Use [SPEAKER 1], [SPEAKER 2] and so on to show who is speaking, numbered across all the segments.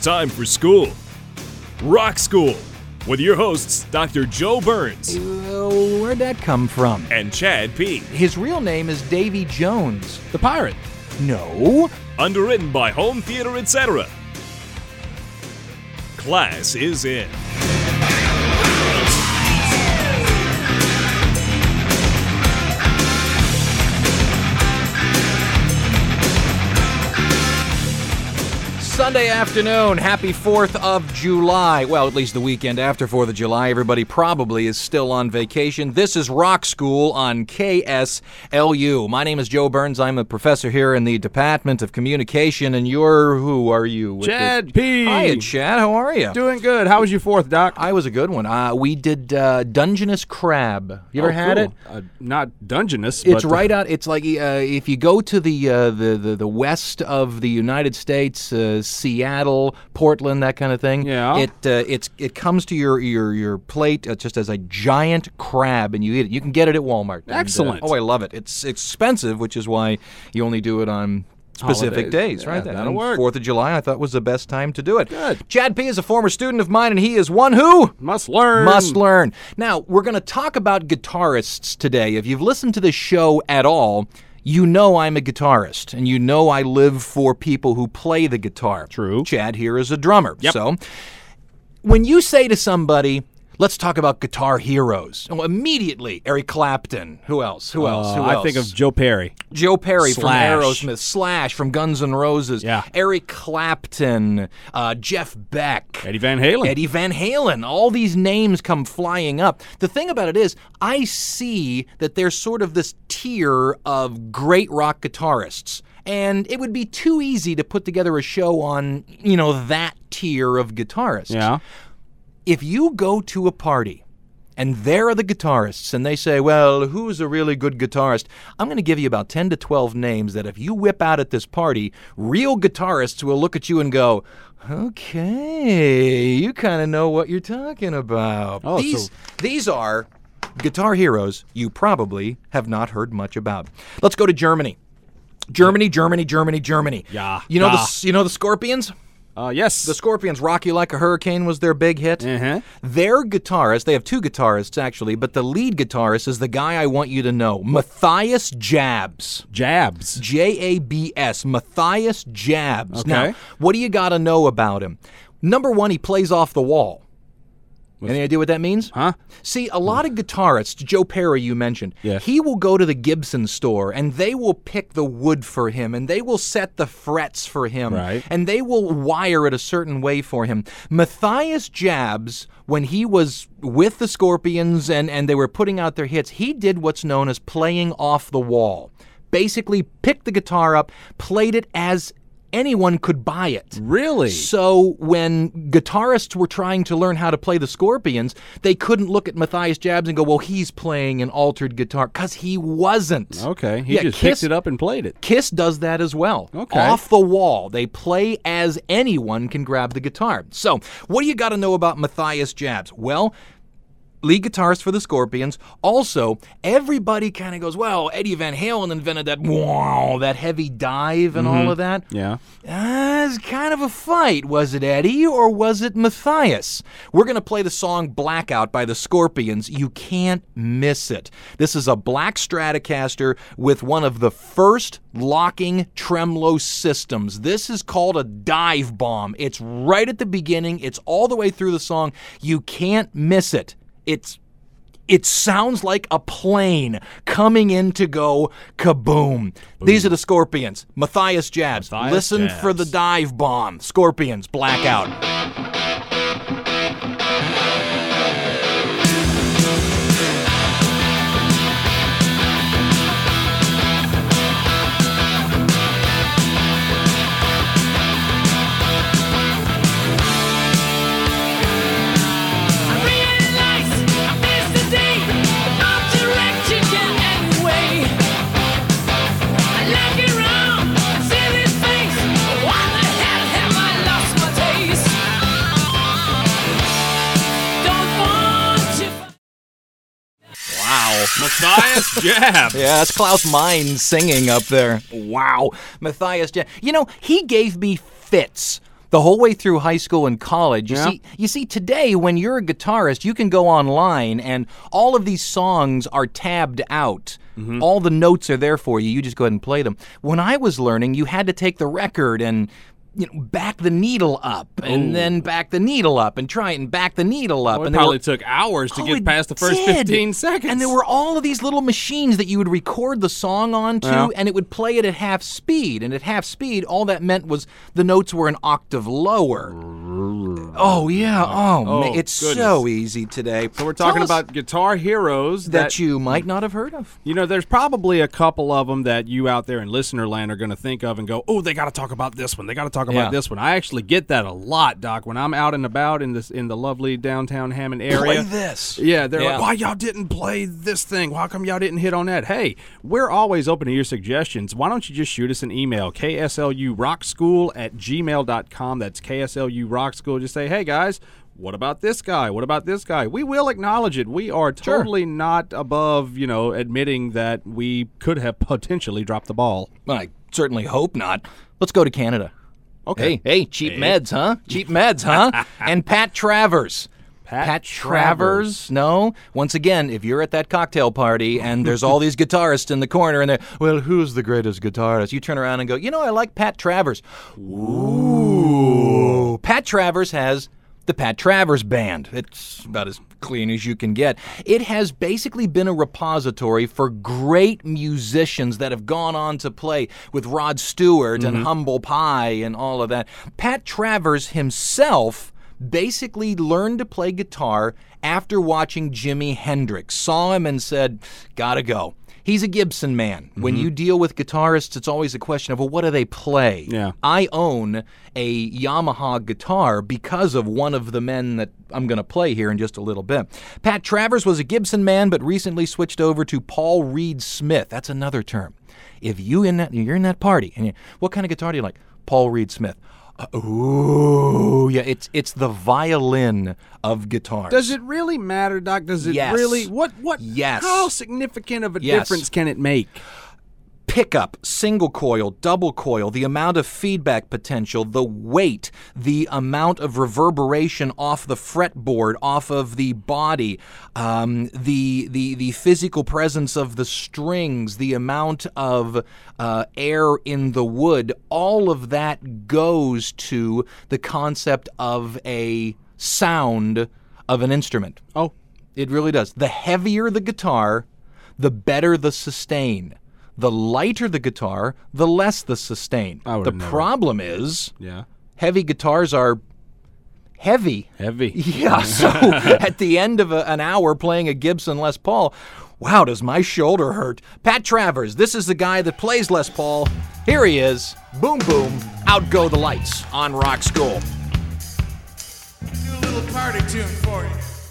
[SPEAKER 1] time for school. Rock School with your hosts, Dr. Joe Burns
[SPEAKER 2] Where'd that come from?
[SPEAKER 1] and Chad P.
[SPEAKER 2] His real name is Davy Jones.
[SPEAKER 3] The pirate.
[SPEAKER 2] No.
[SPEAKER 1] Underwritten by Home Theater, etc. Class is in.
[SPEAKER 2] Sunday afternoon, happy 4th of July. Well, at least the weekend after 4th of July. Everybody probably is still on vacation. This is Rock School on KSLU. My name is Joe Burns. I'm a professor here in the Department of Communication, and who are you?
[SPEAKER 3] Chad P.
[SPEAKER 2] Hiya, Chad. How are you?
[SPEAKER 3] Doing good. How was your 4th, Doc?
[SPEAKER 2] I was a good one. We did Dungeness Crab. You ever had it?
[SPEAKER 3] Not Dungeness.
[SPEAKER 2] It's
[SPEAKER 3] but,
[SPEAKER 2] right out. It's like if you go to the west of the United States, Seattle, Portland, that kind of thing.
[SPEAKER 3] Yeah.
[SPEAKER 2] It comes to your plate just as a giant crab, and you eat it. You can get it at Walmart.
[SPEAKER 3] Excellent.
[SPEAKER 2] I love it. It's expensive, which is why you only do it on specific
[SPEAKER 3] Holidays.
[SPEAKER 2] days, right?
[SPEAKER 3] Yeah,
[SPEAKER 2] And
[SPEAKER 3] that'll work.
[SPEAKER 2] 4th of July, I thought, was the best time to do it.
[SPEAKER 3] Good.
[SPEAKER 2] Chad P. is a former student of mine, and he is one who
[SPEAKER 3] Must learn.
[SPEAKER 2] must learn. Now, we're going to talk about guitarists today. If you've listened to this show at all, you know I'm a guitarist, and you know I live for people who play the guitar.
[SPEAKER 3] True.
[SPEAKER 2] Chad here is a drummer.
[SPEAKER 3] Yep.
[SPEAKER 2] So, when you say to somebody, let's talk about guitar heroes, well, immediately, Eric Clapton. Who else? Who else?
[SPEAKER 3] I think of Joe Perry.
[SPEAKER 2] Joe Perry from
[SPEAKER 3] Slash.
[SPEAKER 2] Aerosmith, Slash from Guns N' Roses,
[SPEAKER 3] Yeah.
[SPEAKER 2] Eric Clapton, Jeff Beck,
[SPEAKER 3] Eddie Van Halen.
[SPEAKER 2] Eddie Van Halen. All these names come flying up. The thing about it is, I see that there's sort of this tier of great rock guitarists. And it would be too easy to put together a show on, that tier of guitarists.
[SPEAKER 3] Yeah.
[SPEAKER 2] If you go to a party and there are the guitarists and they say, well, who's a really good guitarist? I'm going to give you about 10 to 12 names that if you whip out at this party, real guitarists will look at you and go, okay, you kind of know what you're talking about.
[SPEAKER 3] Oh,
[SPEAKER 2] These are guitar heroes you probably have not heard much about. Let's go to Germany. Germany.
[SPEAKER 3] Yeah.
[SPEAKER 2] You know the Scorpions?
[SPEAKER 3] Yes.
[SPEAKER 2] The Scorpions, Rock You Like a Hurricane was their big hit.
[SPEAKER 3] Uh-huh.
[SPEAKER 2] Their guitarist, they have two guitarists actually, but the lead guitarist is the guy I want you to know, Matthias Jabs.
[SPEAKER 3] Jabs.
[SPEAKER 2] Jabs, Matthias Jabs.
[SPEAKER 3] Okay.
[SPEAKER 2] Now, what do you got to know about him? Number one, he plays off the wall. Any idea what that means?
[SPEAKER 3] Huh?
[SPEAKER 2] See, a lot of guitarists, Joe Perry you mentioned,
[SPEAKER 3] Yes.
[SPEAKER 2] he will go to the Gibson store and they will pick the wood for him and they will set the frets for him.
[SPEAKER 3] Right.
[SPEAKER 2] And they will wire it a certain way for him. Matthias Jabs, when he was with the Scorpions and they were putting out their hits, he did what's known as playing off the wall. Basically picked the guitar up, played it as anyone could buy it.
[SPEAKER 3] Really?
[SPEAKER 2] So when guitarists were trying to learn how to play the Scorpions, they couldn't look at Matthias Jabs and go, well, he's playing an altered guitar, because he wasn't.
[SPEAKER 3] Okay. He
[SPEAKER 2] Yeah,
[SPEAKER 3] just
[SPEAKER 2] Kiss-
[SPEAKER 3] picked it up and played it.
[SPEAKER 2] Kiss does that as well.
[SPEAKER 3] Okay.
[SPEAKER 2] Off the wall. They play as anyone can grab the guitar. So what do you got to know about Matthias Jabs? Well, lead guitarist for the Scorpions. Also, everybody kind of goes, well, Eddie Van Halen invented that heavy dive and all of that.
[SPEAKER 3] Yeah.
[SPEAKER 2] It's kind of a fight. Was it Eddie or was it Matthias? We're going to play the song Blackout by the Scorpions. You can't miss it. This is a black Stratocaster with one of the first locking tremolo systems. This is called a dive bomb. It's right at the beginning. It's all the way through the song. You can't miss it. It sounds like a plane coming in to go kaboom. These are the Scorpions. Matthias Jabs.
[SPEAKER 3] Matthias
[SPEAKER 2] Listen
[SPEAKER 3] Jabs.
[SPEAKER 2] for the dive bomb. Scorpions, Blackout.
[SPEAKER 3] Matthias Jabs.
[SPEAKER 2] Yeah, that's Klaus Meine singing up there. Wow. Matthias Jabs. You know, he gave me fits The whole way through high school and college.
[SPEAKER 3] Yeah.
[SPEAKER 2] You see, today, when you're a guitarist, you can go online and all of these songs are tabbed out. All the notes are there for you. You just go ahead and play them. When I was learning, you had to take the record and back the needle up, and then back the needle up, and try it, and back the needle up.
[SPEAKER 3] Well, it
[SPEAKER 2] and there
[SPEAKER 3] probably
[SPEAKER 2] were-
[SPEAKER 3] took hours to
[SPEAKER 2] Oh,
[SPEAKER 3] get
[SPEAKER 2] it
[SPEAKER 3] past the first
[SPEAKER 2] did.
[SPEAKER 3] 15 seconds.
[SPEAKER 2] And there were all of these little machines that you would record the song onto,
[SPEAKER 3] Yeah.
[SPEAKER 2] and it would play it at half speed. And at half speed, all that meant was the notes were an octave lower. Oh, yeah. Man, it's
[SPEAKER 3] goodness.
[SPEAKER 2] so easy today.
[SPEAKER 3] So we're talking
[SPEAKER 2] Tell us
[SPEAKER 3] about guitar heroes
[SPEAKER 2] that you might not have heard of.
[SPEAKER 3] there's probably a couple of them that you out there in listener land are going to think of and go, oh, they got to talk about this one. They got to talk about
[SPEAKER 2] Yeah.
[SPEAKER 3] this one. I actually get that a lot, Doc, when I'm out and about in the lovely downtown Hammond area.
[SPEAKER 2] Play this.
[SPEAKER 3] Yeah, they're
[SPEAKER 2] Yeah.
[SPEAKER 3] like, why y'all didn't play this thing? How come y'all didn't hit on that? Hey, we're always open to your suggestions. Why don't you just shoot us an email, kslurockschool@gmail.com. That's kslurockschool. Just say, hey, guys, what about this guy? What about this guy? We will acknowledge it. We are totally not above, admitting that we could have potentially dropped the ball.
[SPEAKER 2] I certainly hope not. Let's go to Canada.
[SPEAKER 3] Okay.
[SPEAKER 2] Hey, cheap meds, huh? Cheap meds, huh? And Pat Travers.
[SPEAKER 3] Pat
[SPEAKER 2] Travers? No. Once again, if you're at that cocktail party and there's all these guitarists in the corner and they're, well, who's the greatest guitarist? You turn around and go, I like Pat Travers. Ooh. Pat Travers has the Pat Travers Band. It's about as clean as you can get. It has basically been a repository for great musicians that have gone on to play with Rod Stewart and Humble Pie and all of that. Pat Travers himself basically learned to play guitar after watching Jimi Hendrix. Saw him and said, gotta go. He's a Gibson man. When you deal with guitarists, it's always a question of, well, what do they play?
[SPEAKER 3] Yeah.
[SPEAKER 2] I own a Yamaha guitar because of one of the men that I'm going to play here in just a little bit. Pat Travers was a Gibson man, but recently switched over to Paul Reed Smith. That's another term. If you're in that party, and what kind of guitar do you like? Paul Reed Smith. Ooh, yeah, it's the violin of guitars.
[SPEAKER 3] Does it really matter, Doc? Does it
[SPEAKER 2] Yes.
[SPEAKER 3] really? What?
[SPEAKER 2] Yes.
[SPEAKER 3] How significant of a
[SPEAKER 2] Yes.
[SPEAKER 3] difference can it make?
[SPEAKER 2] Pickup, single coil, double coil, the amount of feedback potential, the weight, the amount of reverberation off the fretboard, off of the body, the physical presence of the strings, the amount of air in the wood, all of that goes to the concept of a sound of an instrument.
[SPEAKER 3] Oh,
[SPEAKER 2] It really does. The heavier the guitar, the better the sustain. The lighter the guitar, the less the sustain.
[SPEAKER 3] I
[SPEAKER 2] The
[SPEAKER 3] would've never-
[SPEAKER 2] problem is
[SPEAKER 3] yeah,
[SPEAKER 2] heavy guitars are heavy.
[SPEAKER 3] heavy.
[SPEAKER 2] Yeah, so at the end of an hour playing a Gibson Les Paul, wow, does my shoulder hurt. Pat Travers, this is the guy that plays Les Paul. Here he is. Boom, boom, out go the lights on Rock School.
[SPEAKER 4] Do a little party tune for you.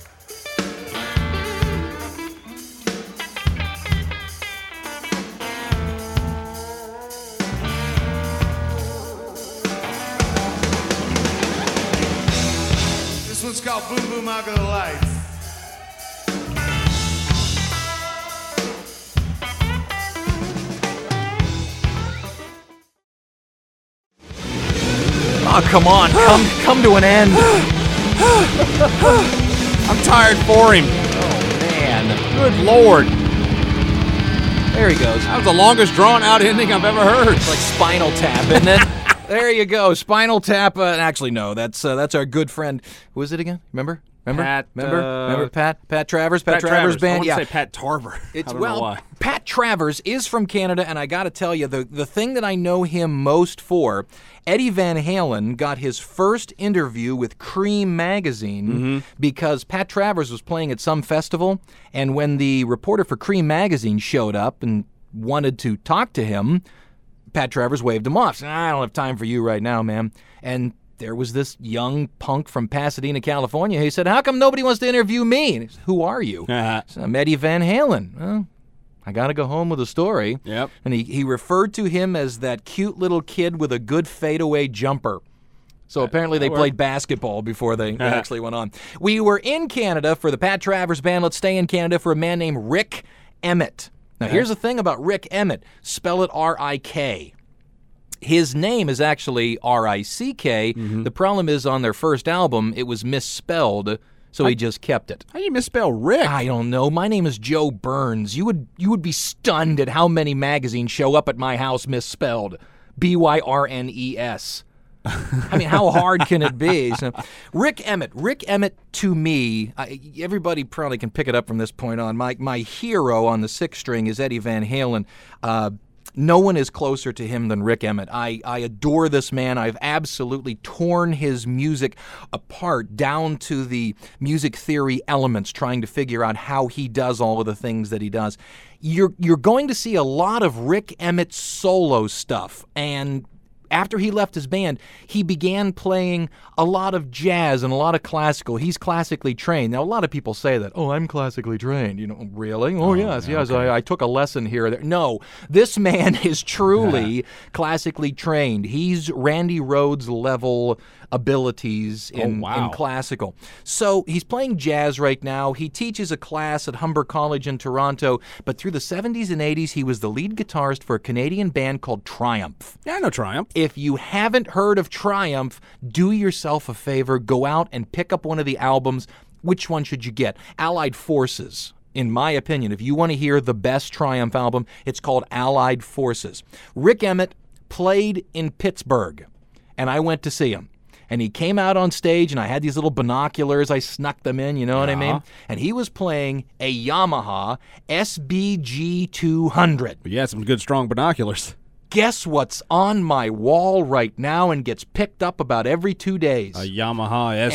[SPEAKER 4] This one's called Boom Boom Out Go the Lights.
[SPEAKER 2] Oh, come on, come to an end.
[SPEAKER 3] I'm tired for him.
[SPEAKER 2] Man,
[SPEAKER 3] Good Lord.
[SPEAKER 2] there he goes.
[SPEAKER 3] That was the longest drawn-out ending I've ever heard.
[SPEAKER 2] It's like Spinal Tap, isn't it? There you go, Spinal Tap. Actually, no, that's our good friend. Who is it again? Remember?
[SPEAKER 3] Pat,
[SPEAKER 2] Remember Pat Travers? Pat Travers Band?
[SPEAKER 3] I want
[SPEAKER 2] Yeah.
[SPEAKER 3] to say Pat Tarver.
[SPEAKER 2] It's
[SPEAKER 3] I don't know why.
[SPEAKER 2] Pat Travers is from Canada, and I got to tell you, the thing that I know him most for, Eddie Van Halen got his first interview with Cream magazine because Pat Travers was playing at some festival, and when the reporter for Cream magazine showed up and wanted to talk to him, Pat Travers waved him off. Said, I don't have time for you right now, man. And there was this young punk from Pasadena, California. He said, how come nobody wants to interview me? And he said, who are you? I said, I'm Eddie Van Halen. Well, I got to go home with a story.
[SPEAKER 3] Yep.
[SPEAKER 2] And he referred to him as that cute little kid with a good fadeaway jumper. So apparently they played basketball before they actually went on. We were in Canada for the Pat Travers Band. Let's stay in Canada for a man named Rik Emmett. Now, here's the thing about Rik Emmett. Spell it R-I-K. His name is actually R-I-C-K. The problem is on their first album, it was misspelled, so he just kept it.
[SPEAKER 3] How do you misspell Rick?
[SPEAKER 2] I don't know. My name is Joe Burns. You would be stunned at how many magazines show up at my house misspelled. B-Y-R-N-E-S. I mean, how hard can it be? So, Rick Emmett, to me, everybody probably can pick it up from this point on. My hero on the sixth string is Eddie Van Halen. No one is closer to him than Rick Emmett. I adore this man. I've absolutely torn his music apart down to the music theory elements, trying to figure out how he does all of the things that he does. You're going to see a lot of Rick Emmett solo stuff, and after he left his band, he began playing a lot of jazz and a lot of classical. He's classically trained. Now, a lot of people say that, oh, I'm classically trained. You know, really? Oh, yes, okay. I took a lesson here or there. No, this man is truly classically trained. He's Randy Rhoads level abilities in classical. So he's playing jazz right now. He teaches a class at Humber College in Toronto, but through the 70s and 80s, he was the lead guitarist for a Canadian band called Triumph.
[SPEAKER 3] Yeah, I know Triumph.
[SPEAKER 2] If you haven't heard of Triumph, do yourself a favor, go out and pick up one of the albums. Which one should you get? Allied Forces. In my opinion, if you want to hear the best Triumph album, it's called Allied Forces. Rick Emmett played in Pittsburgh, and I went to see him. And he came out on stage, and I had these little binoculars. I snuck them in, you know what I mean? And he was playing a Yamaha SBG 200.
[SPEAKER 3] But yeah, some good, strong binoculars.
[SPEAKER 2] Guess what's on my wall right now and gets picked up about every 2 days?
[SPEAKER 3] A Yamaha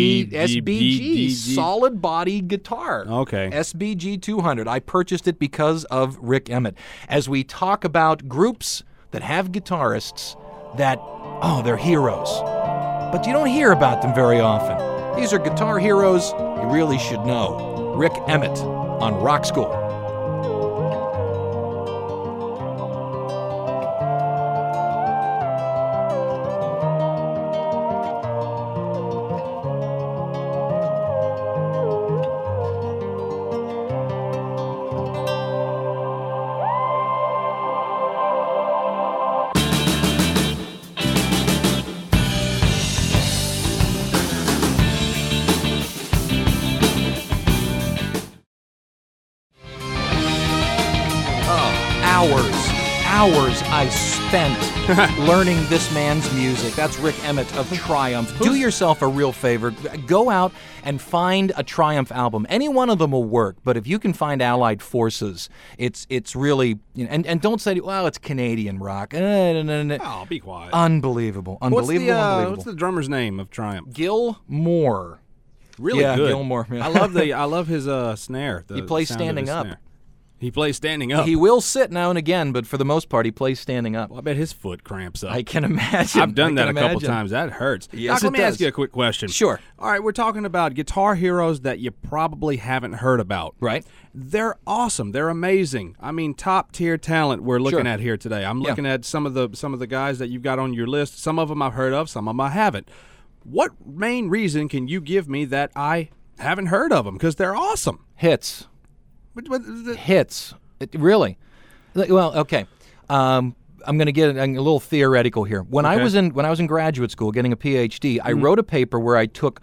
[SPEAKER 2] SBG, solid body guitar.
[SPEAKER 3] Okay.
[SPEAKER 2] SBG 200. I purchased it because of Rick Emmett. As we talk about groups that have guitarists that, they're heroes. But you don't hear about them very often. These are guitar heroes you really should know. Rick Emmett on Rock School. Hours I spent learning this man's music. That's Rick Emmett of Triumph. Do yourself a real favor. Go out and find a Triumph album. Any one of them will work, but if you can find Allied Forces, it's really, and don't say, well, it's Canadian rock.
[SPEAKER 3] Oh, be quiet.
[SPEAKER 2] Unbelievable. Unbelievable.
[SPEAKER 3] What's the drummer's name of Triumph?
[SPEAKER 2] Gil Moore.
[SPEAKER 3] Really good.
[SPEAKER 2] Gil Moore. Yeah.
[SPEAKER 3] I love his snare.
[SPEAKER 2] He plays standing up.
[SPEAKER 3] Snare. He plays standing up.
[SPEAKER 2] He will sit now and again, but for the most part, he plays standing up.
[SPEAKER 3] Well, I bet his foot cramps up.
[SPEAKER 2] I can imagine.
[SPEAKER 3] I've done that a couple times. That hurts.
[SPEAKER 2] Yes,
[SPEAKER 3] Doc, let me ask you a quick question.
[SPEAKER 2] Sure.
[SPEAKER 3] All right, we're talking about guitar heroes that you probably haven't heard about.
[SPEAKER 2] Right.
[SPEAKER 3] They're awesome. They're amazing. I mean, top tier talent we're looking at here today. I'm looking at some of the guys that you've got on your list. Some of them I've heard of. Some of them I haven't. What main reason can you give me that I haven't heard of them? Because they're awesome.
[SPEAKER 2] Hits. Hits. Really? Well, okay. I'm going to get a little theoretical here. When I was in graduate school getting a PhD, I wrote a paper where I took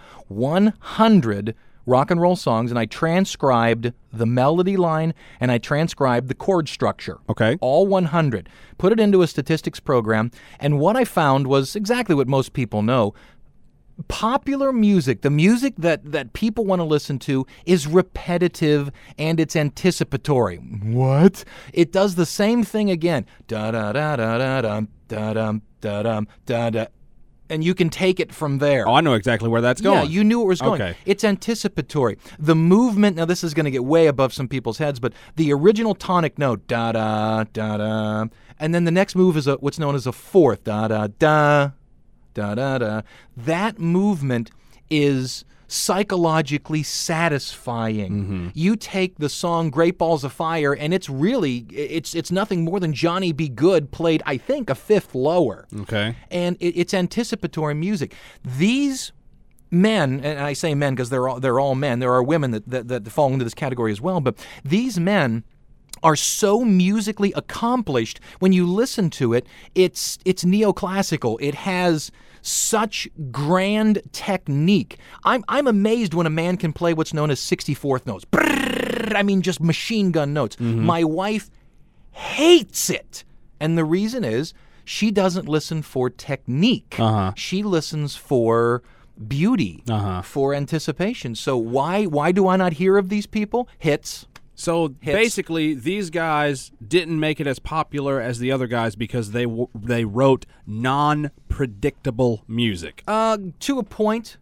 [SPEAKER 2] 100 rock and roll songs and I transcribed the melody line and I transcribed the chord structure.
[SPEAKER 3] Okay.
[SPEAKER 2] All 100. Put it into a statistics program, and what I found was exactly what most people know. Popular music, the music that people want to listen to, is repetitive and it's anticipatory. What? It does the same thing again. Da da da da da da da da da da da. And you can take it from there.
[SPEAKER 3] Oh, I know exactly where that's going.
[SPEAKER 2] Yeah, you knew where it was going.
[SPEAKER 3] Okay.
[SPEAKER 2] It's anticipatory. The movement, now this is going to get way above some people's heads, but the original tonic note, da-da, da-da, and then the next move is what's known as a fourth, da-da-da, da-da-da. That movement is psychologically satisfying. Mm-hmm. You take the song Great Balls of Fire, and it's really, it's nothing more than Johnny B. Good played, I think, a fifth lower.
[SPEAKER 3] Okay.
[SPEAKER 2] And it's anticipatory music. These men, and I say men because they're all men, there are women that fall into this category as well, but these men are so musically accomplished. When you listen to it, it's neoclassical. It has such grand technique. I'm amazed when a man can play what's known as 64th notes. I mean, just machine gun notes. My wife hates it. And the reason is she doesn't listen for technique. She listens for beauty, for anticipation. So why do I not hear of these people? Hits.
[SPEAKER 3] So basically, these guys didn't make it as popular as the other guys because they wrote non-predictable music.
[SPEAKER 2] To a point.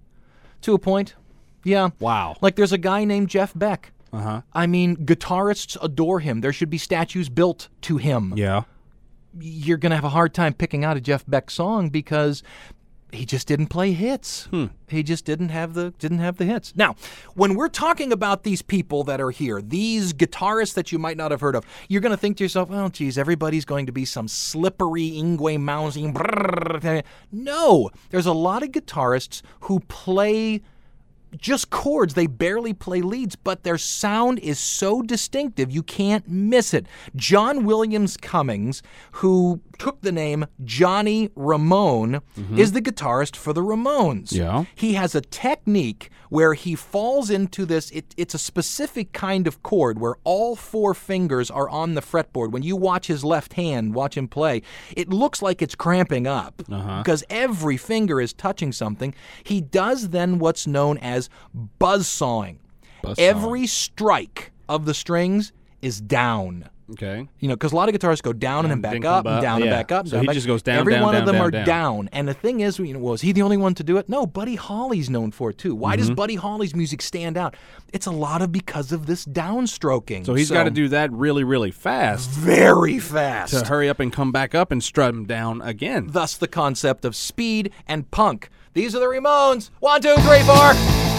[SPEAKER 2] Yeah.
[SPEAKER 3] Wow.
[SPEAKER 2] Like there's a guy named Jeff Beck. I mean, guitarists adore him. There should be statues built to him.
[SPEAKER 3] Yeah.
[SPEAKER 2] You're going to have a hard time picking out a Jeff Beck song because he just didn't play hits. He just didn't have the hits. Now, when we're talking about these people that are here, these guitarists that you might not have heard of, you're going to think to yourself, oh, geez, everybody's going to be some slippery Yngwie Malmsteen. No, there's a lot of guitarists who play just chords. They barely play leads, but their sound is so distinctive you can't miss it. John Williams Cummings, who took the name Johnny Ramone, is the guitarist for the Ramones.
[SPEAKER 3] Yeah.
[SPEAKER 2] He has a technique where he falls into this, it's a specific kind of chord where all four fingers are on the fretboard. When you watch his left hand, watch him play, it looks like it's cramping up because every finger is touching something. He does then what's known as buzzsawing. Every strike of the strings is down.
[SPEAKER 3] Okay.
[SPEAKER 2] You know, because a lot of guitarists go down and then back up and down and back up. And
[SPEAKER 3] so
[SPEAKER 2] down
[SPEAKER 3] he
[SPEAKER 2] back.
[SPEAKER 3] just goes down,
[SPEAKER 2] Every
[SPEAKER 3] down,
[SPEAKER 2] one
[SPEAKER 3] down,
[SPEAKER 2] of them
[SPEAKER 3] down,
[SPEAKER 2] are
[SPEAKER 3] down.
[SPEAKER 2] And the thing is, was he the only one to do it? No, Buddy Holly's known for it too. Why does Buddy Holly's music stand out? It's a lot of because of this downstroking.
[SPEAKER 3] So he's got to do that really, really fast.
[SPEAKER 2] Very fast.
[SPEAKER 3] To hurry up and come back up and strut him down again.
[SPEAKER 2] Thus the concept of speed and punk. These are the Ramones. 1, 2, 3, 4.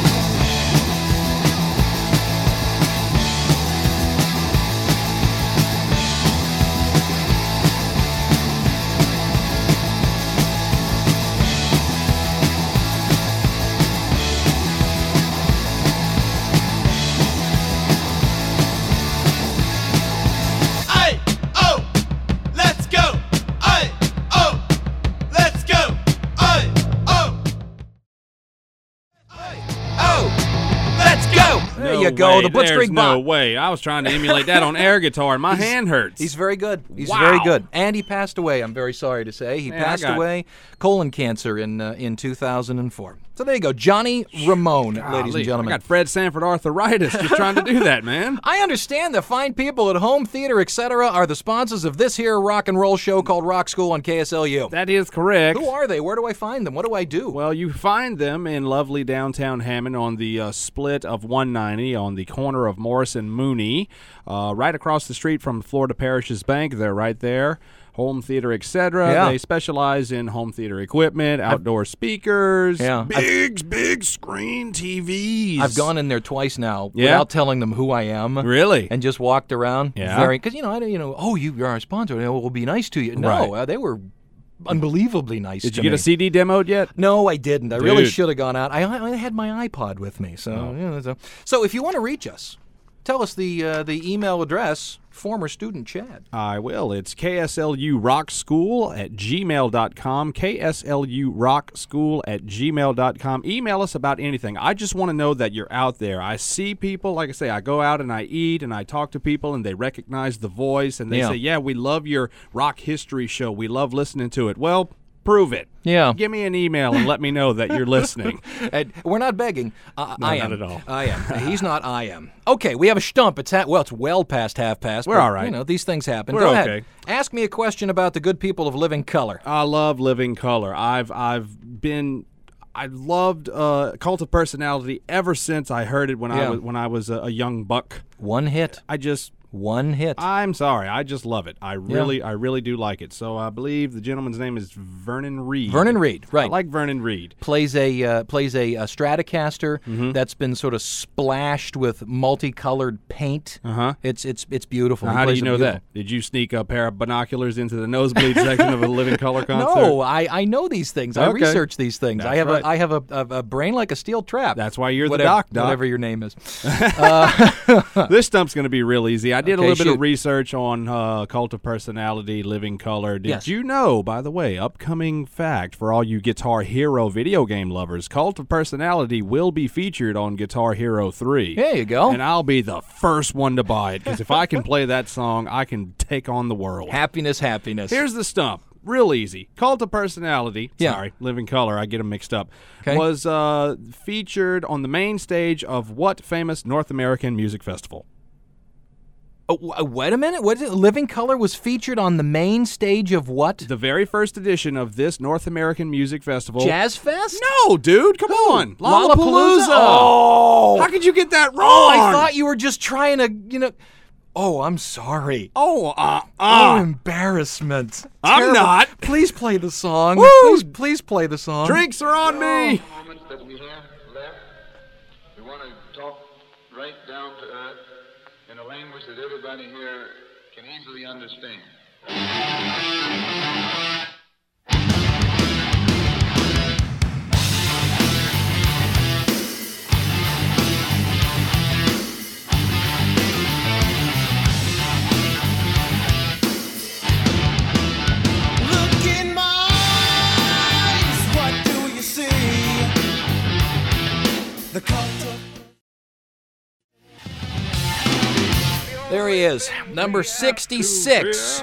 [SPEAKER 2] There you go, the Blitzkrieg Bop.
[SPEAKER 3] No way. I was trying to emulate that on air guitar, and my hand hurts.
[SPEAKER 2] He's very good. He's
[SPEAKER 3] Wow.
[SPEAKER 2] very good. And he passed away, I'm very sorry to say. He passed away, colon cancer in 2004. So there you go, Johnny Ramone, ladies and gentlemen.
[SPEAKER 3] I got Fred Sanford arthritis just trying to do that, man.
[SPEAKER 2] I understand the fine people at Home Theater, etc., are the sponsors of this here rock and roll show called Rock School on KSLU.
[SPEAKER 3] That is correct.
[SPEAKER 2] Who are they? Where do I find them? What do I do?
[SPEAKER 3] Well, you find them in lovely downtown Hammond on the split of 190 on the corner of Morris and Mooney, right across the street from Florida Parish's Bank. They're right there. Home theater, etc.
[SPEAKER 2] Yeah.
[SPEAKER 3] They specialize in home theater equipment, outdoor speakers,
[SPEAKER 2] Yeah.
[SPEAKER 3] big screen TVs.
[SPEAKER 2] I've gone in there twice now
[SPEAKER 3] Yeah?
[SPEAKER 2] without telling them who I am.
[SPEAKER 3] Really?
[SPEAKER 2] And just walked around.
[SPEAKER 3] Yeah.
[SPEAKER 2] Because, you're our sponsor. We'll be nice to you. No,
[SPEAKER 3] Right.
[SPEAKER 2] they were unbelievably nice
[SPEAKER 3] Did
[SPEAKER 2] to
[SPEAKER 3] you get
[SPEAKER 2] me.
[SPEAKER 3] a CD demoed yet?
[SPEAKER 2] No, I didn't. I really
[SPEAKER 3] Dude.
[SPEAKER 2] should have gone out. I had my iPod with me. So if you want to reach us, tell us the email address, former student Chad.
[SPEAKER 3] I will. It's kslurockschool@gmail.com, kslurockschool@gmail.com. Email us about anything. I just want to know that you're out there. I see people, like I say, I go out and I eat and I talk to people and they recognize the voice and they say, yeah, we love your rock history show. We love listening to it. Well, prove it.
[SPEAKER 2] Yeah.
[SPEAKER 3] Give me an email and let me know that you're listening.
[SPEAKER 2] And we're not begging. I am.
[SPEAKER 3] not at all.
[SPEAKER 2] I am. He's not. I am. Okay, we have a stump. It's well past half past.
[SPEAKER 3] We're
[SPEAKER 2] but,
[SPEAKER 3] all right.
[SPEAKER 2] These things happen.
[SPEAKER 3] We're
[SPEAKER 2] Go
[SPEAKER 3] okay.
[SPEAKER 2] ahead. Ask me a question about the good people of Living Color.
[SPEAKER 3] I love Living Color. I loved Cult of Personality ever since I heard it when I was a young buck.
[SPEAKER 2] One hit. One hit.
[SPEAKER 3] I'm sorry. I just love it. I really do like it. So I believe the gentleman's name is Vernon Reid.
[SPEAKER 2] Vernon Reid, right.
[SPEAKER 3] I like Vernon Reid.
[SPEAKER 2] Plays a Stratocaster that's been sort of splashed with multicolored paint. It's beautiful.
[SPEAKER 3] Now,
[SPEAKER 2] He
[SPEAKER 3] how do
[SPEAKER 2] plays
[SPEAKER 3] you
[SPEAKER 2] it
[SPEAKER 3] know
[SPEAKER 2] beautiful.
[SPEAKER 3] that? Did you sneak a pair of binoculars into the nosebleed section of a Living Color concert?
[SPEAKER 2] No, I know these things. I
[SPEAKER 3] Okay.
[SPEAKER 2] research these things.
[SPEAKER 3] That's right.
[SPEAKER 2] I have a brain like a steel trap.
[SPEAKER 3] That's why you're
[SPEAKER 2] whatever,
[SPEAKER 3] the doc.
[SPEAKER 2] Whatever your name is.
[SPEAKER 3] This stump's going to be real easy. I did a
[SPEAKER 2] Okay,
[SPEAKER 3] little bit
[SPEAKER 2] shoot.
[SPEAKER 3] of research on Cult of Personality, Living Color. Did
[SPEAKER 2] Yes.
[SPEAKER 3] you know, by the way, upcoming fact for all you Guitar Hero video game lovers, Cult of Personality will be featured on Guitar Hero 3.
[SPEAKER 2] There you go.
[SPEAKER 3] And I'll be the first one to buy it, because if I can play that song, I can take on the world.
[SPEAKER 2] Happiness.
[SPEAKER 3] Here's the stump. Real easy. Cult of Personality,
[SPEAKER 2] Yeah.
[SPEAKER 3] sorry, Living Color, I get them mixed up,
[SPEAKER 2] Okay.
[SPEAKER 3] was featured on the main stage of what famous North American music festival?
[SPEAKER 2] Wait a minute. What is it? Living Color was featured on the main stage of what?
[SPEAKER 3] The very first edition of this North American music festival.
[SPEAKER 2] Jazz Fest?
[SPEAKER 3] No, dude, come on.
[SPEAKER 2] Lollapalooza?
[SPEAKER 3] Oh. How could you get that wrong?
[SPEAKER 2] Oh, I thought you were just trying to, Oh, I'm sorry. Oh, embarrassment.
[SPEAKER 3] I'm
[SPEAKER 2] Terrible.
[SPEAKER 3] not.
[SPEAKER 2] Please play the song.
[SPEAKER 3] Woo!
[SPEAKER 2] Please play the song.
[SPEAKER 3] Drinks are on me.
[SPEAKER 5] Moments that we have left, we want to talk right down to earth in a language that everybody here can easily understand.
[SPEAKER 6] Look in my eyes, what do you see? The cult of
[SPEAKER 2] There he is, number 66.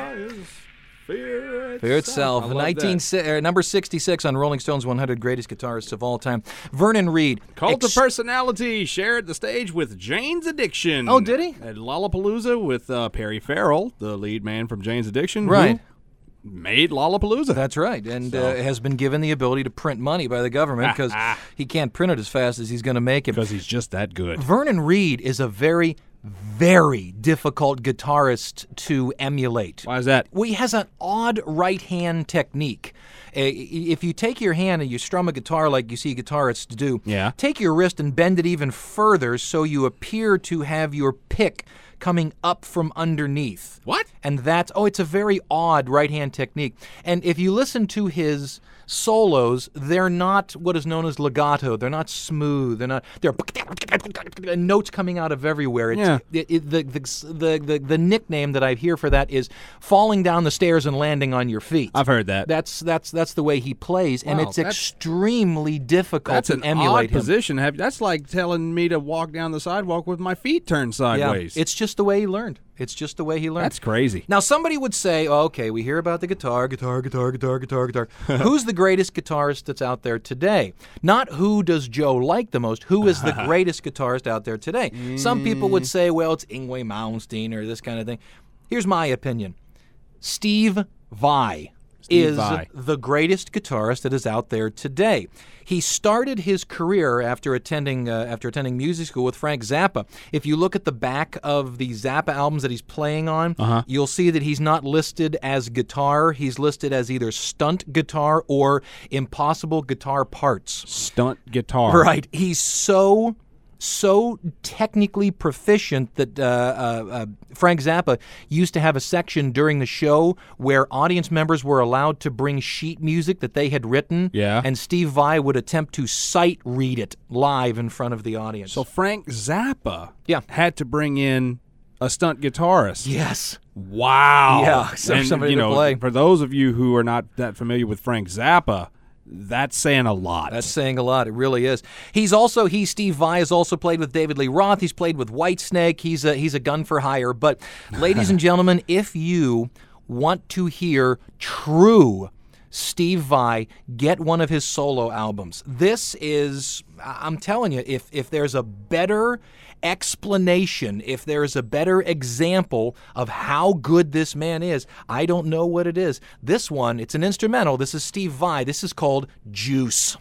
[SPEAKER 3] Fear
[SPEAKER 2] Fear Itself,
[SPEAKER 3] I love that.
[SPEAKER 2] number 66 on Rolling Stone's 100 Greatest Guitarists of All Time. Vernon Reid.
[SPEAKER 3] Cult of Personality shared the stage with Jane's Addiction.
[SPEAKER 2] Oh, did he?
[SPEAKER 3] At Lollapalooza with Perry Farrell, the lead man from Jane's Addiction.
[SPEAKER 2] Right.
[SPEAKER 3] Who made Lollapalooza.
[SPEAKER 2] That's right, and has been given the ability to print money by the government because he can't print it as fast as he's going to make it.
[SPEAKER 3] Because he's just that good.
[SPEAKER 2] Vernon Reid is a very, very difficult guitarist to emulate.
[SPEAKER 3] Why is that?
[SPEAKER 2] Well, he has an odd right-hand technique. If you take your hand and you strum a guitar like you see guitarists do,
[SPEAKER 3] Yeah.
[SPEAKER 2] take your wrist and bend it even further so you appear to have your pick coming up from underneath.
[SPEAKER 3] What?
[SPEAKER 2] And that's, it's a very odd right-hand technique. And if you listen to his solos, they're not what is known as legato. They're not smooth. They're notes coming out of everywhere. It's, the nickname that I hear for that is falling down the stairs and landing on your feet.
[SPEAKER 3] I've heard that.
[SPEAKER 2] That's the way he plays, and
[SPEAKER 3] Wow,
[SPEAKER 2] it's
[SPEAKER 3] that's-
[SPEAKER 2] extremely difficult
[SPEAKER 3] That's
[SPEAKER 2] to
[SPEAKER 3] an
[SPEAKER 2] emulate
[SPEAKER 3] odd
[SPEAKER 2] him.
[SPEAKER 3] position. That's like telling me to walk down the sidewalk with my feet turned sideways.
[SPEAKER 2] Yeah, it's just the way he learned.
[SPEAKER 3] That's crazy.
[SPEAKER 2] Now, somebody would say, okay, we hear about the guitar. Who's the greatest guitarist that's out there today? Not who does Joe like the most, who is the greatest guitarist out there today? Some people would say, well, it's Yngwie Malmsteen or this kind of thing. Here's my opinion. Steve Vai is
[SPEAKER 3] Vai.
[SPEAKER 2] the greatest guitarist that is out there today. He started his career after attending music school with Frank Zappa. If you look at the back of the Zappa albums that he's playing on, you'll see that he's not listed as guitar. He's listed as either stunt guitar or impossible guitar parts.
[SPEAKER 3] Stunt guitar.
[SPEAKER 2] Right. He's so technically proficient that Frank Zappa used to have a section during the show where audience members were allowed to bring sheet music that they had written,
[SPEAKER 3] Yeah.
[SPEAKER 2] and Steve Vai would attempt to sight read it live in front of the audience.
[SPEAKER 3] So Frank Zappa
[SPEAKER 2] Yeah.
[SPEAKER 3] had to bring in a stunt guitarist.
[SPEAKER 2] yes.
[SPEAKER 3] Wow.
[SPEAKER 2] Yeah, so
[SPEAKER 3] and,
[SPEAKER 2] somebody
[SPEAKER 3] you
[SPEAKER 2] to
[SPEAKER 3] know,
[SPEAKER 2] play.
[SPEAKER 3] For those of you who are not that familiar with Frank Zappa, that's saying a lot.
[SPEAKER 2] That's saying a lot. It really is. Steve Vai has also played with David Lee Roth. He's played with Whitesnake. He's a gun for hire. But, ladies and gentlemen, if you want to hear true Steve Vai, get one of his solo albums. This is, I'm telling you, if there's a better explanation, if there is a better example of how good this man is, I don't know what it is. This one, it's an instrumental. This is Steve Vai. This is called Juice.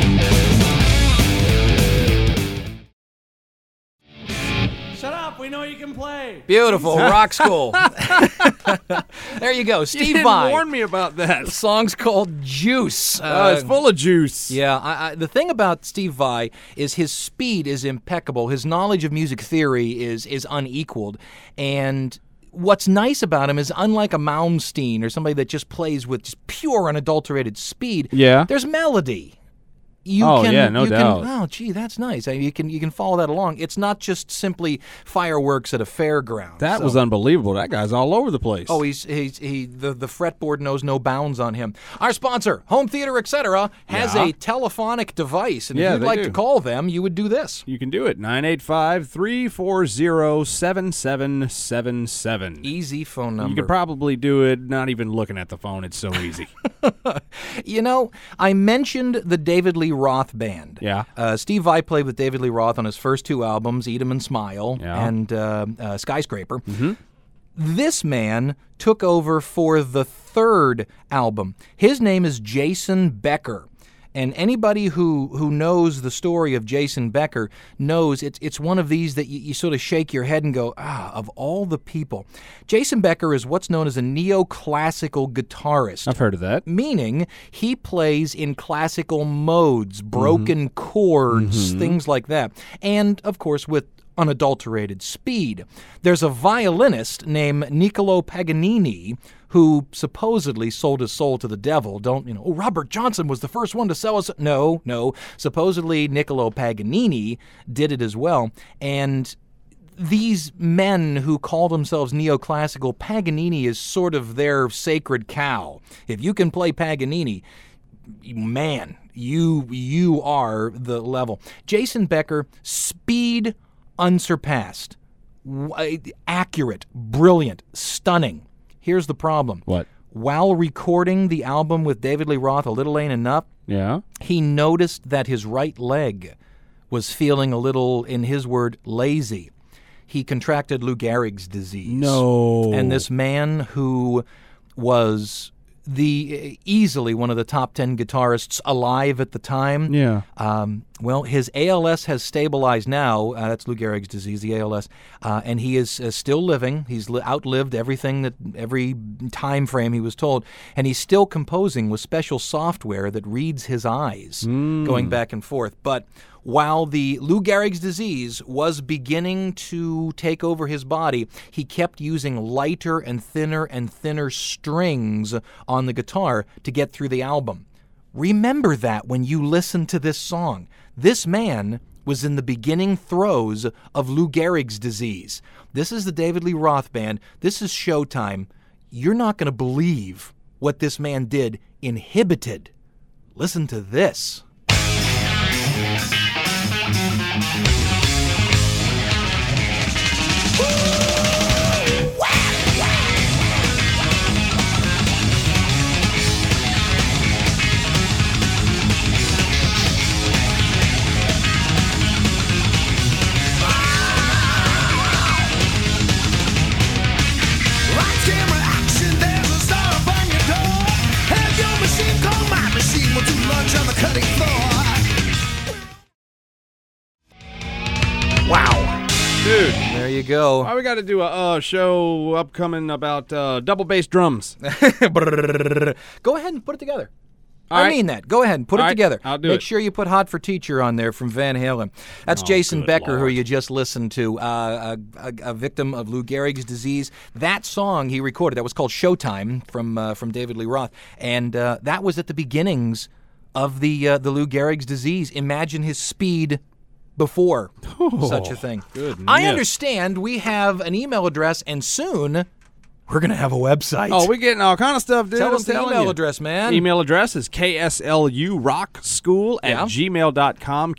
[SPEAKER 7] Shut up, we know you
[SPEAKER 3] can play.
[SPEAKER 2] Beautiful. Rock School. There you go.
[SPEAKER 3] You
[SPEAKER 2] Steve
[SPEAKER 3] didn't
[SPEAKER 2] Vai.
[SPEAKER 3] warn me about that.
[SPEAKER 2] The song's called Juice.
[SPEAKER 3] It's full of juice.
[SPEAKER 2] Yeah, the thing about Steve Vai is his speed is impeccable. His knowledge of music theory is unequaled. And what's nice about him is, unlike a Malmsteen or somebody that just plays with just pure unadulterated speed,
[SPEAKER 3] Yeah.
[SPEAKER 2] there's melody.
[SPEAKER 3] No doubt.
[SPEAKER 2] Oh, gee, that's nice. You can follow that along. It's not just simply fireworks at a fairground.
[SPEAKER 3] That
[SPEAKER 2] So-
[SPEAKER 3] was unbelievable. That guy's all over the place.
[SPEAKER 2] Oh, the fretboard knows no bounds on him. Our sponsor, Home Theater Etc., has
[SPEAKER 3] Yeah.
[SPEAKER 2] a telephonic device, and
[SPEAKER 3] Yeah,
[SPEAKER 2] if you'd
[SPEAKER 3] they
[SPEAKER 2] like
[SPEAKER 3] do.
[SPEAKER 2] to call them, you would do this.
[SPEAKER 3] You can do it. 985-340-7777.
[SPEAKER 2] Easy phone number.
[SPEAKER 3] You could probably do it not even looking at the phone. It's so easy.
[SPEAKER 2] You know, I mentioned the David Lee Roth Band.
[SPEAKER 3] Yeah.
[SPEAKER 2] Steve Vai played with David Lee Roth on his first two albums, Eat 'Em and Smile,
[SPEAKER 3] Yeah.
[SPEAKER 2] and Skyscraper. Mm-hmm. This man took over for the third album. His name is Jason Becker. And anybody who knows the story of Jason Becker knows it's one of these that you sort of shake your head and go, of all the people. Jason Becker is what's known as a neoclassical guitarist.
[SPEAKER 3] I've heard of that.
[SPEAKER 2] Meaning he plays in classical modes, broken chords, things like that. And, of course, with unadulterated speed. There's a violinist named Niccolo Paganini who supposedly sold his soul to the devil. Robert Johnson was the first one to sell us. No. Supposedly Niccolo Paganini did it as well. And these men who call themselves neoclassical, Paganini is sort of their sacred cow. If you can play Paganini, man, you are the level. Jason Becker, speed unsurpassed, accurate, brilliant, stunning. Here's the problem.
[SPEAKER 3] What?
[SPEAKER 2] While recording the album with David Lee Roth, A Little Ain't Enough,
[SPEAKER 3] Yeah.
[SPEAKER 2] he noticed that his right leg was feeling a little, in his word, lazy. He contracted Lou Gehrig's disease.
[SPEAKER 3] No.
[SPEAKER 2] And this man who was easily one of the top 10 guitarists alive at the time.
[SPEAKER 3] Yeah.
[SPEAKER 2] Well, his ALS has stabilized now. That's Lou Gehrig's disease, the ALS, and he is still living. He's outlived every time frame he was told, and he's still composing with special software that reads his eyes, going back and forth. But while the Lou Gehrig's disease was beginning to take over his body, he kept using lighter and thinner strings on the guitar to get through the album. Remember that when you listen to this song. This man was in the beginning throes of Lou Gehrig's disease. This is the David Lee Roth Band. This is Showtime. You're not going to believe what this man did inhibited. Listen to this.
[SPEAKER 6] Lights, camera, action, there's a star up on your door. Have your machine call my machine. We'll do lunch on the cutting floor.
[SPEAKER 2] Wow.
[SPEAKER 3] Dude.
[SPEAKER 2] There you go.
[SPEAKER 3] Why we got to do a show upcoming about double bass drums?
[SPEAKER 2] Go ahead and put it together.
[SPEAKER 3] All
[SPEAKER 2] I
[SPEAKER 3] right.
[SPEAKER 2] mean that. Go ahead and put
[SPEAKER 3] All
[SPEAKER 2] it
[SPEAKER 3] right,
[SPEAKER 2] together.
[SPEAKER 3] I'll do
[SPEAKER 2] Make
[SPEAKER 3] it.
[SPEAKER 2] sure you put Hot for Teacher on there from Van Halen. That's
[SPEAKER 3] Oh,
[SPEAKER 2] Jason
[SPEAKER 3] good
[SPEAKER 2] Becker, who
[SPEAKER 3] Lord.
[SPEAKER 2] you just listened to, a victim of Lou Gehrig's disease. That song he recorded, that was called Showtime from David Lee Roth, and that was at the beginnings of the Lou Gehrig's disease. Imagine his speed before such a thing.
[SPEAKER 3] goodness.
[SPEAKER 2] I understand we have an email address, and soon we're going to have a website.
[SPEAKER 3] Oh, we're getting all kind of stuff, dude.
[SPEAKER 2] Tell
[SPEAKER 3] I'm
[SPEAKER 2] us the
[SPEAKER 3] telling
[SPEAKER 2] email
[SPEAKER 3] you.
[SPEAKER 2] address, man.
[SPEAKER 3] Email address is kslurockschool
[SPEAKER 2] Yeah.
[SPEAKER 3] at gmail.com.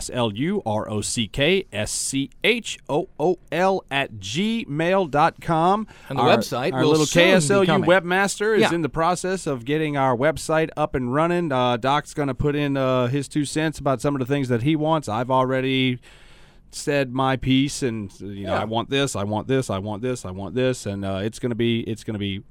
[SPEAKER 3] KSLUROCKSCHOOL at gmail.com.
[SPEAKER 2] And the website
[SPEAKER 3] Our
[SPEAKER 2] will
[SPEAKER 3] little
[SPEAKER 2] soon be
[SPEAKER 3] KSLU
[SPEAKER 2] coming.
[SPEAKER 3] webmaster is
[SPEAKER 2] Yeah.
[SPEAKER 3] in the process of getting our website up and running. Doc's going to put in his 2 cents about some of the things that he wants. I've already said my piece, and
[SPEAKER 2] Yeah.
[SPEAKER 3] I want this, I want this, I want this, I want this, and it's gonna be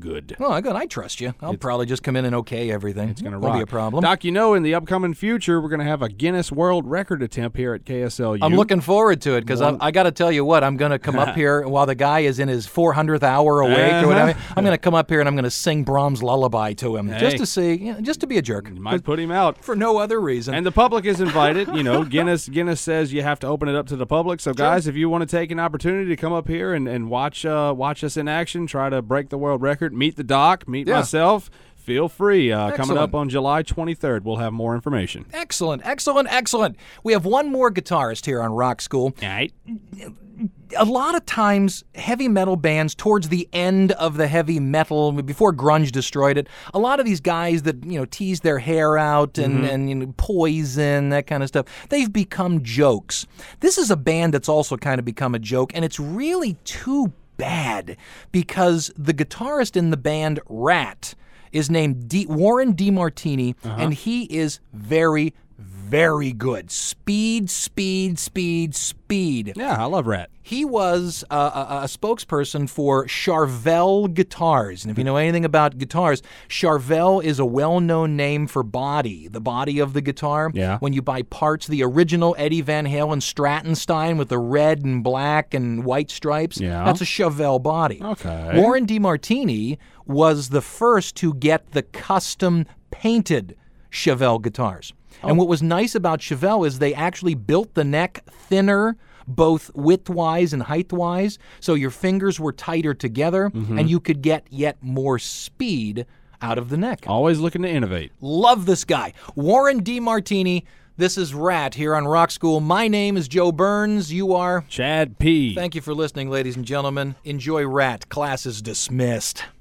[SPEAKER 3] good.
[SPEAKER 2] Oh, good. I trust you. I'll probably just come in and okay everything.
[SPEAKER 3] It's going to
[SPEAKER 2] Won't
[SPEAKER 3] rock.
[SPEAKER 2] be a problem.
[SPEAKER 3] Doc, you know, in the upcoming future, we're going to have a Guinness World Record attempt here at KSLU.
[SPEAKER 2] I'm looking forward to it because I got to tell you what, I'm going to come up here while the guy is in his 400th hour awake or whatever. I'm going to come up here and I'm going to sing Brahms' Lullaby to him just to see, just to be a jerk.
[SPEAKER 3] You might put him out.
[SPEAKER 2] For no other reason.
[SPEAKER 3] And the public is invited. You know, Guinness says you have to open it up to the public. So, guys, if you want to take an opportunity to come up here and watch us in action, try to break the world record, meet the doc, meet myself, feel free. Coming up on July 23rd, we'll have more information.
[SPEAKER 2] Excellent, excellent, excellent. We have one more guitarist here on Rock School.
[SPEAKER 3] All right.
[SPEAKER 2] A lot of times, heavy metal bands, towards the end of the heavy metal, before grunge destroyed it, a lot of these guys that, tease their hair out and Poison, that kind of stuff, they've become jokes. This is a band that's also kind of become a joke, and it's really too bad because the guitarist in the band Rat is named Warren DeMartini, and he is very, very good. Speed, speed, speed, speed.
[SPEAKER 3] Yeah, I love Rat.
[SPEAKER 2] He was a spokesperson for Charvel Guitars. And if you know anything about guitars, Charvel is a well-known name for body, the body of the guitar.
[SPEAKER 3] Yeah.
[SPEAKER 2] When you buy parts, the original Eddie Van Halen Strattenstein with the red and black and white stripes, that's a Charvel body.
[SPEAKER 3] Okay.
[SPEAKER 2] Warren DeMartini was the first to get the custom painted Charvel guitars. And what was nice about Charvel is they actually built the neck thinner, both width-wise and height-wise, so your fingers were tighter together, and you could get yet more speed out of the neck.
[SPEAKER 3] Always looking to innovate.
[SPEAKER 2] Love this guy. Warren DeMartini. This is Rat here on Rock School. My name is Joe Burns. You are?
[SPEAKER 3] Chad P.
[SPEAKER 2] Thank you for listening, ladies and gentlemen. Enjoy Rat. Class is dismissed.